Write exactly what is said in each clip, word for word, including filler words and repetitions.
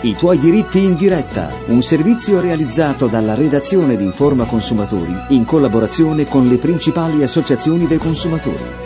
I tuoi diritti in diretta, un servizio realizzato dalla redazione di Informa Consumatori in collaborazione con le principali associazioni dei consumatori.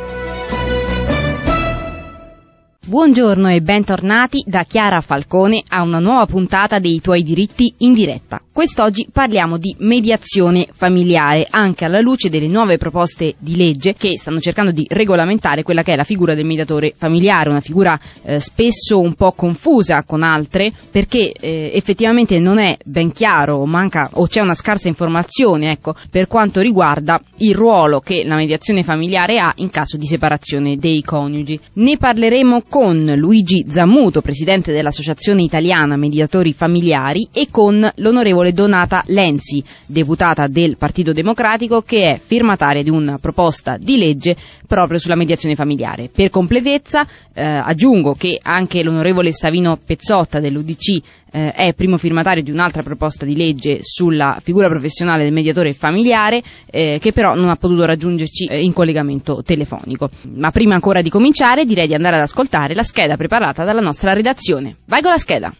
Buongiorno e bentornati da Chiara Falcone a una nuova puntata dei tuoi diritti in diretta. Quest'oggi parliamo di mediazione familiare, anche alla luce delle nuove proposte di legge che stanno cercando di regolamentare quella che è la figura del mediatore familiare, una figura eh, spesso un po' confusa con altre, perché eh, effettivamente non è ben chiaro o manca o c'è una scarsa informazione, ecco, per quanto riguarda il ruolo che la mediazione familiare ha in caso di separazione dei coniugi. Ne parleremo con con Luigi Zammuto, presidente dell'Associazione Italiana Mediatori Familiari, e con l'onorevole Donata Lenzi, deputata del Partito Democratico, che è firmataria di una proposta di legge proprio sulla mediazione familiare. Per completezza eh, aggiungo che anche l'onorevole Savino Pezzotta dell'U D C eh, è primo firmatario di un'altra proposta di legge sulla figura professionale del mediatore familiare, eh, che però non ha potuto raggiungerci eh, in collegamento telefonico. Ma prima ancora di cominciare direi di andare ad ascoltare la scheda preparata dalla nostra redazione. Vai con la scheda!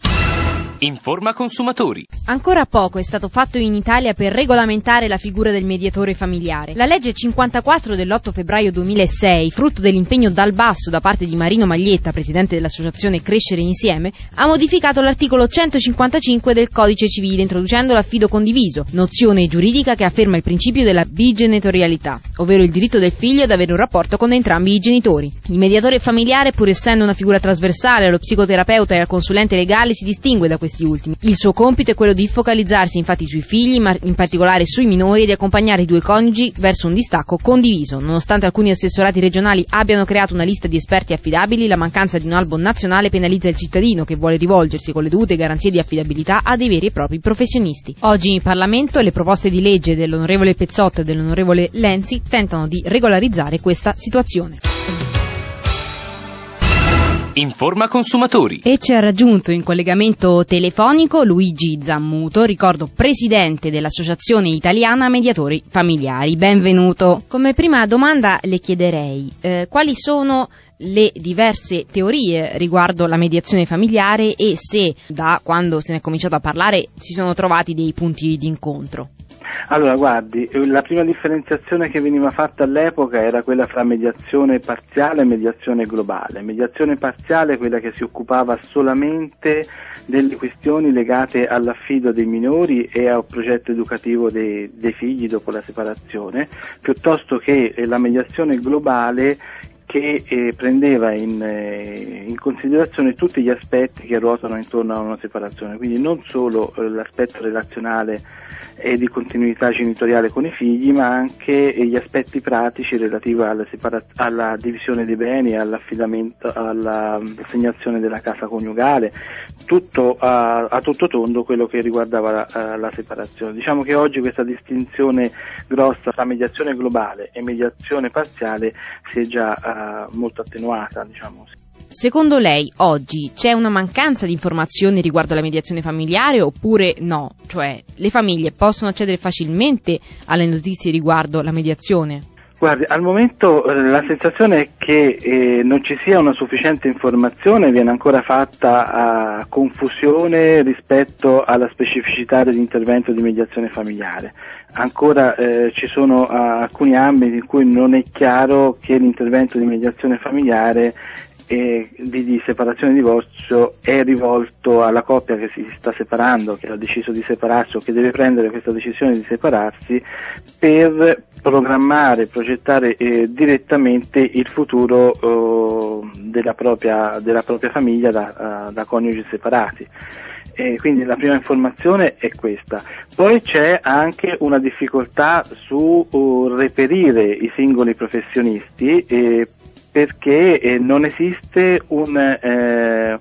Informa Consumatori. Ancora poco è stato fatto in Italia per regolamentare la figura del mediatore familiare. La legge cinquantaquattro dell'otto febbraio duemilasei, frutto dell'impegno dal basso da parte di Marino Maglietta, presidente dell'associazione Crescere Insieme, ha modificato l'articolo centocinquantacinque del Codice Civile introducendo l'affido condiviso, nozione giuridica che afferma il principio della bigenitorialità, ovvero il diritto del figlio ad avere un rapporto con entrambi i genitori. Il mediatore familiare, pur essendo una figura trasversale allo psicoterapeuta e al consulente legale, si distingue da questi ultimi. Il suo compito è quello di focalizzarsi infatti sui figli, ma in particolare sui minori, e di accompagnare i due coniugi verso un distacco condiviso. Nonostante alcuni assessorati regionali abbiano creato una lista di esperti affidabili, la mancanza di un albo nazionale penalizza il cittadino che vuole rivolgersi con le dovute garanzie di affidabilità a dei veri e propri professionisti. Oggi in Parlamento le proposte di legge dell'onorevole Pezzotta e dell'onorevole Lenzi tentano di regolarizzare questa situazione. Informa Consumatori. E ci ha raggiunto in collegamento telefonico Luigi Zammuto, ricordo presidente dell'Associazione Italiana Mediatori Familiari. Benvenuto. Come prima domanda le chiederei eh, quali sono le diverse teorie riguardo la mediazione familiare e se da quando se ne è cominciato a parlare si sono trovati dei punti di incontro. Allora, guardi, la prima differenziazione che veniva fatta all'epoca era quella fra mediazione parziale e mediazione globale. Mediazione parziale è quella che si occupava solamente delle questioni legate all'affido dei minori e al progetto educativo dei, dei figli dopo la separazione, piuttosto che la mediazione globale che eh, prendeva in, eh, in considerazione tutti gli aspetti che ruotano intorno a una separazione, quindi non solo eh, l'aspetto relazionale e di continuità genitoriale con i figli, ma anche eh, gli aspetti pratici relativi alla, separa- alla divisione dei beni, all'affidamento, all'assegnazione della casa coniugale, tutto a, a tutto tondo quello che riguardava la, la separazione. Diciamo che oggi questa distinzione grossa tra mediazione globale e mediazione parziale si è già uh, molto attenuata, diciamo. Secondo lei oggi c'è una mancanza di informazioni riguardo alla mediazione familiare oppure no? Cioè le famiglie possono accedere facilmente alle notizie riguardo la mediazione? Guardi, al momento eh, la sensazione è che eh, non ci sia una sufficiente informazione, viene ancora fatta a confusione rispetto alla specificità dell'intervento di mediazione familiare. Ancora eh, ci sono uh, alcuni ambiti in cui non è chiaro che l'intervento di mediazione familiare e di, di separazione e divorzio è rivolto alla coppia che si sta separando, che ha deciso di separarsi o che deve prendere questa decisione di separarsi per programmare, progettare eh, direttamente il futuro eh, della propria della propria famiglia da, uh, da coniugi separati. E quindi la prima informazione è questa. Poi c'è anche una difficoltà su uh, reperire i singoli professionisti eh, perché eh, non esiste un, eh,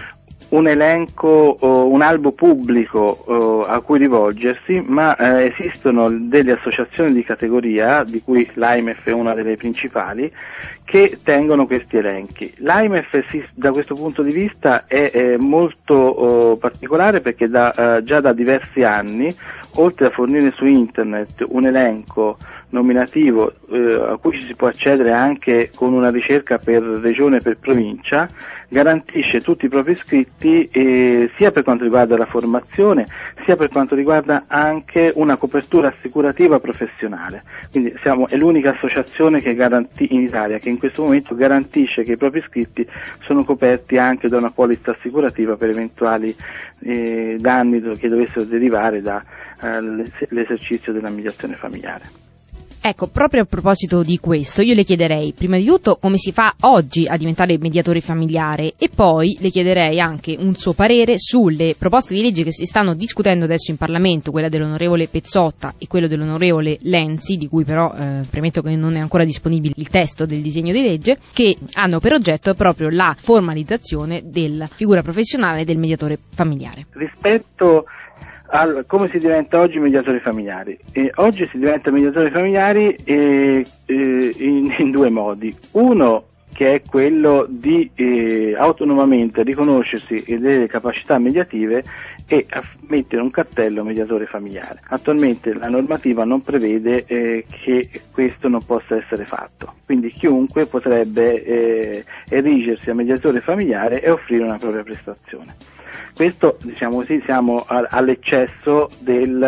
un elenco, uh, un albo pubblico uh, a cui rivolgersi, ma eh, esistono delle associazioni di categoria, di cui l'A I M E F è una delle principali, che tengono questi elenchi. L'A I M E F si, da questo punto di vista è, è molto oh, particolare perché da, uh, già da diversi anni, oltre a fornire su internet un elenco nominativo eh, a cui ci si può accedere anche con una ricerca per regione e per provincia, garantisce tutti i propri iscritti eh, sia per quanto riguarda la formazione sia per quanto riguarda anche una copertura assicurativa professionale. Quindi siamo, è l'unica associazione che garanti, in Italia che in questo momento garantisce che i propri iscritti sono coperti anche da una polizza assicurativa per eventuali eh, danni che dovessero derivare dall'esercizio eh, della mediazione familiare. Ecco, proprio a proposito di questo, io le chiederei prima di tutto come si fa oggi a diventare mediatore familiare e poi le chiederei anche un suo parere sulle proposte di legge che si stanno discutendo adesso in Parlamento, quella dell'onorevole Pezzotta e quello dell'onorevole Lenzi, di cui però eh, premetto che non è ancora disponibile il testo del disegno di legge, che hanno per oggetto proprio la formalizzazione della figura professionale del mediatore familiare. Rispetto Al, come si diventa oggi mediatori familiari? Eh, oggi si diventa mediatori familiari eh, eh, in, in due modi. Uno che è quello di eh, autonomamente riconoscersi delle capacità mediative e mettere un cartello mediatore familiare. Attualmente la normativa non prevede eh, che questo non possa essere fatto, quindi chiunque potrebbe eh, erigersi a mediatore familiare e offrire una propria prestazione. Questo, diciamo così, siamo all'eccesso del,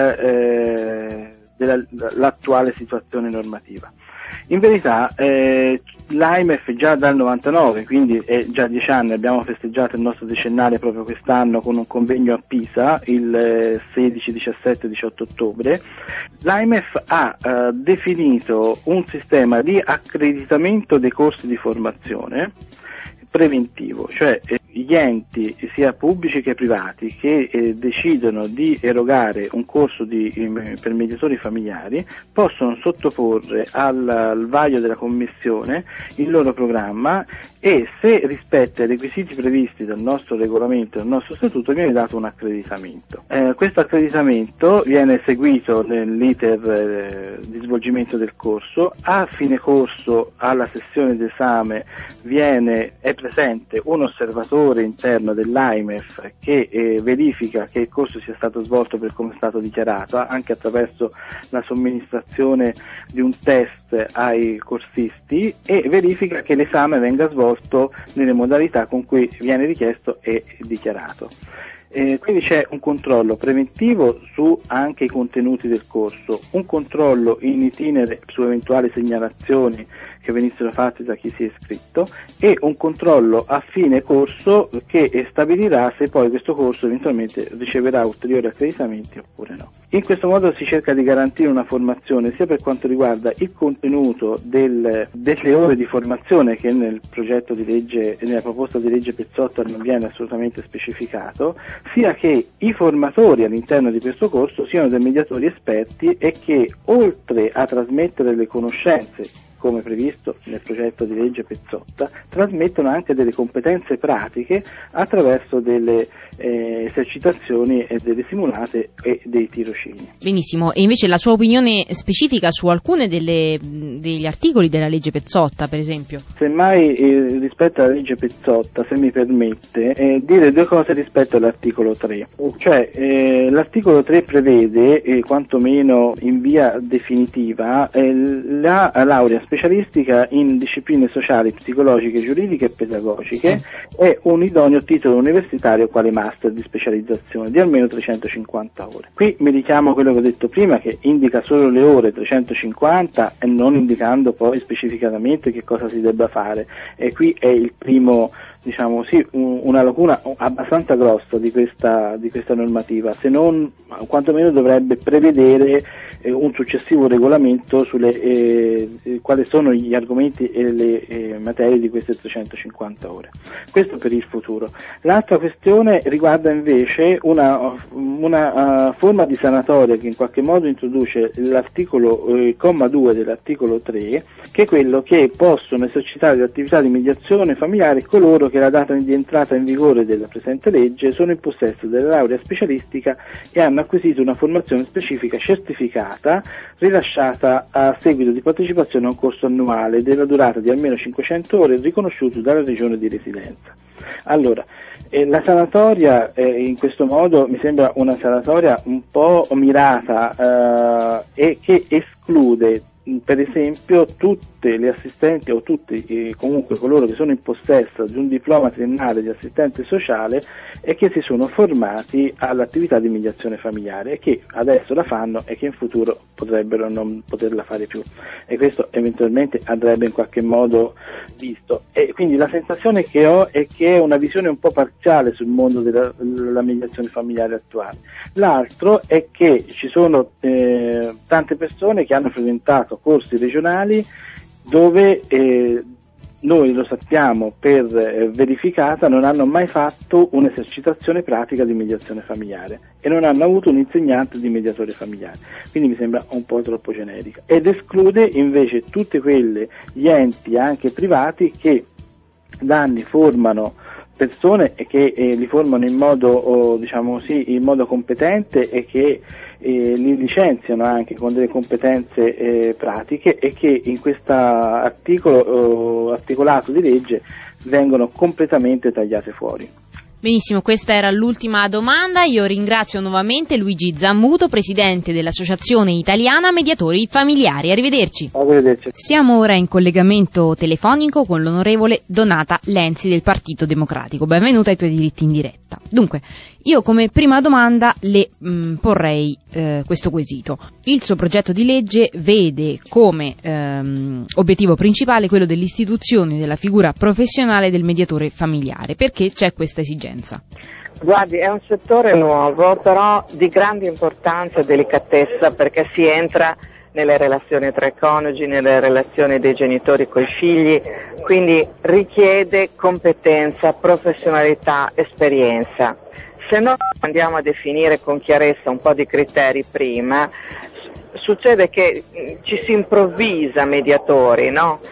eh, dell'attuale situazione normativa. In verità eh, l'A I M E F già dal novantanove, quindi è già dieci anni, abbiamo festeggiato il nostro decennale proprio quest'anno con un convegno a Pisa il sedici, diciassette, diciotto ottobre. L'A I M E F ha eh, definito un sistema di accreditamento dei corsi di formazione preventivo, cioè eh, gli enti sia pubblici che privati che eh, decidono di erogare un corso di, eh, per mediatori familiari possono sottoporre al, al vaglio della commissione il loro programma e se rispetta i requisiti previsti dal nostro regolamento e dal nostro statuto viene dato un accreditamento. Eh, questo accreditamento viene seguito nell'iter eh, di svolgimento del corso, a fine corso alla sessione d'esame viene è presente un osservatore interno dell'A I M E F che eh, verifica che il corso sia stato svolto per come è stato dichiarato, anche attraverso la somministrazione di un test ai corsisti, e verifica che l'esame venga svolto nelle modalità con cui viene richiesto e dichiarato. Eh, quindi c'è un controllo preventivo su anche i contenuti del corso, un controllo in itinere su eventuali segnalazioni che venissero fatte da chi si è iscritto e un controllo a fine corso che stabilirà se poi questo corso eventualmente riceverà ulteriori accreditamenti oppure no. In questo modo si cerca di garantire una formazione sia per quanto riguarda il contenuto del, delle ore di formazione che nel progetto di legge, nella proposta di legge Pezzotta non viene assolutamente specificato, sia che i formatori all'interno di questo corso siano dei mediatori esperti e che oltre a trasmettere le conoscenze come previsto nel progetto di legge Pezzotta, trasmettono anche delle competenze pratiche attraverso delle eh, esercitazioni e delle simulate e dei tirocini. Benissimo, e invece la sua opinione specifica su alcune delle, degli articoli della legge Pezzotta, per esempio? Semmai eh, rispetto alla legge Pezzotta, se mi permette, eh, dire due cose rispetto all'articolo tre. Cioè, eh, l'articolo tre prevede, eh, quantomeno in via definitiva, eh, la laurea specialistica in discipline sociali, psicologiche, giuridiche e pedagogiche sì. e un idoneo titolo universitario quale master di specializzazione di almeno trecentocinquanta ore. Qui mi richiamo a quello che ho detto prima, che indica solo le ore trecentocinquanta e non indicando poi specificatamente che cosa si debba fare, e qui è il primo, diciamo sì, un, una lacuna abbastanza grossa di questa, di questa normativa, se non quantomeno dovrebbe prevedere eh, un successivo regolamento sulle eh, quali sono gli argomenti e le eh, materie di queste trecentocinquanta ore. Questo per il futuro. L'altra questione riguarda invece una, una uh, forma di sanatoria che in qualche modo introduce l'articolo, il eh, comma due dell'articolo tre, che è quello che possono esercitare l'attività di mediazione familiare coloro che alla data di entrata in vigore della presente legge sono in possesso della laurea specialistica e hanno acquisito una formazione specifica certificata rilasciata a seguito di partecipazione a un corso corso annuale della durata di almeno cinquecento ore riconosciuto dalla regione di residenza. Allora, eh, la sanatoria eh, in questo modo mi sembra una sanatoria un po' mirata eh, e che esclude per esempio tutte le assistenti o tutti eh, comunque coloro che sono in possesso di un diploma triennale di assistente sociale e che si sono formati all'attività di mediazione familiare e che adesso la fanno e che in futuro potrebbero non poterla fare più, e questo eventualmente andrebbe in qualche modo visto. E quindi la sensazione che ho è che è una visione un po' parziale sul mondo della, della mediazione familiare attuale. L'altro è che ci sono eh, tante persone che hanno frequentato corsi regionali dove eh, noi lo sappiamo per eh, verificata non hanno mai fatto un'esercitazione pratica di mediazione familiare e non hanno avuto un insegnante di mediatore familiare, quindi mi sembra un po' troppo generica, ed esclude invece tutti quelle gli enti anche privati che da anni formano persone e che eh, li formano in modo oh, diciamo sì, in modo competente e che eh, li licenziano anche con delle competenze eh, pratiche e che in questo articolo oh, articolato di legge vengono completamente tagliate fuori. Benissimo, questa era l'ultima domanda. Io ringrazio nuovamente Luigi Zammuto, presidente dell'Associazione Italiana Mediatori Familiari. Arrivederci. Arrivederci. Siamo ora in collegamento telefonico con l'onorevole Donata Lenzi del Partito Democratico. Benvenuta ai tuoi diritti in diretta. Dunque, io come prima domanda le mh, porrei eh, questo quesito. Il suo progetto di legge vede come ehm, obiettivo principale quello dell'istituzione della figura professionale del mediatore familiare. Perché c'è questa esigenza? Guardi, è un settore nuovo, però di grande importanza e delicatezza, perché si entra nelle relazioni tra i coniugi, nelle relazioni dei genitori coi figli, quindi richiede competenza, professionalità, esperienza. Se noi andiamo a definire con chiarezza un po' di criteri prima, succede che ci si improvvisa mediatori, no?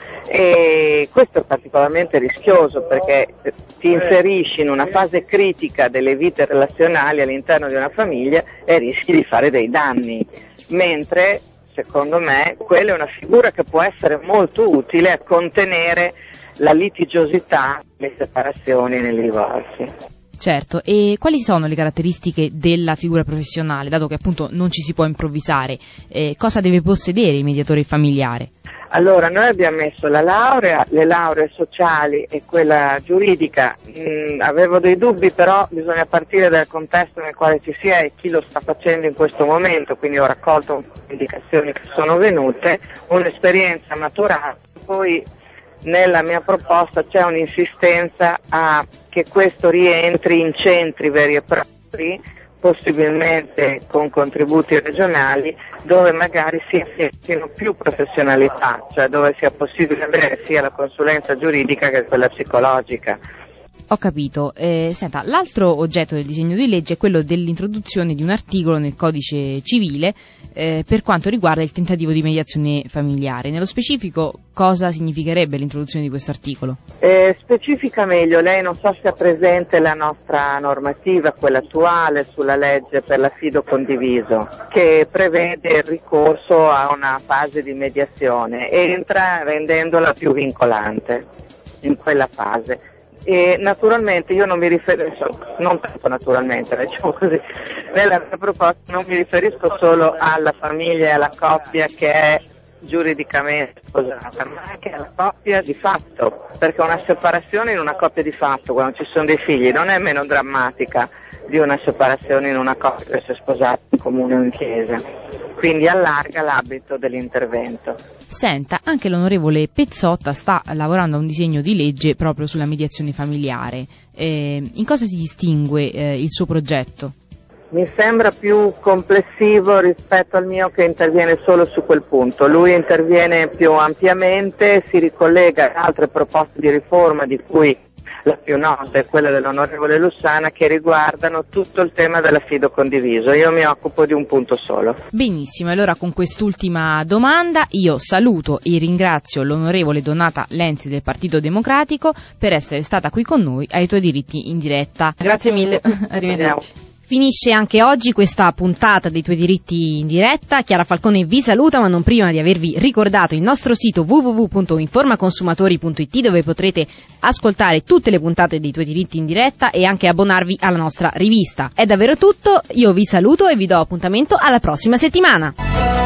E questo è particolarmente rischioso perché ti inserisci in una fase critica delle vite relazionali all'interno di una famiglia e rischi di fare dei danni, mentre secondo me quella è una figura che può essere molto utile a contenere la litigiosità, le separazioni e nei divorzi. Certo, e quali sono le caratteristiche della figura professionale, dato che appunto non ci si può improvvisare? Eh, cosa deve possedere il mediatore familiare? Allora, noi abbiamo messo la laurea, le lauree sociali e quella giuridica. Mm, avevo dei dubbi, però bisogna partire dal contesto nel quale ci si è e chi lo sta facendo in questo momento, quindi ho raccolto un po' di indicazioni che sono venute, un'esperienza maturata, poi nella mia proposta c'è un'insistenza a che questo rientri in centri veri e propri, possibilmente con contributi regionali, dove magari si affettino più professionalità, cioè dove sia possibile avere sia la consulenza giuridica che quella psicologica. Ho capito. Eh, senta, l'altro oggetto del disegno di legge è quello dell'introduzione di un articolo nel codice civile eh, per quanto riguarda il tentativo di mediazione familiare. Nello specifico, cosa significherebbe l'introduzione di questo articolo? Eh, specifica meglio, lei non so se ha presente la nostra normativa, quella attuale sulla legge per l'affido condiviso, che prevede il ricorso a una fase di mediazione, entra rendendola più vincolante in quella fase. E naturalmente io non mi riferisco, non tanto naturalmente, diciamo così, nella mia proposta non mi riferisco solo alla famiglia e alla coppia che è giuridicamente sposata, ma anche alla coppia di fatto, perché una separazione in una coppia di fatto, quando ci sono dei figli, non è meno drammatica di una separazione in una coppia che si è sposata in comune o in chiesa, quindi allarga l'ambito dell'intervento. Senta, anche l'onorevole Pezzotta sta lavorando a un disegno di legge proprio sulla mediazione familiare. Eh, in cosa si distingue eh, il suo progetto? Mi sembra più complessivo rispetto al mio, che interviene solo su quel punto. Lui interviene più ampiamente, si ricollega a altre proposte di riforma, di cui la più nota è quella dell'onorevole Lussana, che riguardano tutto il tema dell'affido condiviso. Io mi occupo di un punto solo. Benissimo, allora con quest'ultima domanda io saluto e ringrazio l'onorevole Donata Lenzi del Partito Democratico per essere stata qui con noi ai tuoi diritti in diretta. Grazie mille. Arrivederci. Finisce anche oggi questa puntata dei Tuoi Diritti in diretta. Chiara Falcone vi saluta, ma non prima di avervi ricordato il nostro sito w w w punto informaconsumatori punto i t, dove potrete ascoltare tutte le puntate dei Tuoi Diritti in diretta e anche abbonarvi alla nostra rivista. È davvero tutto, io vi saluto e vi do appuntamento alla prossima settimana.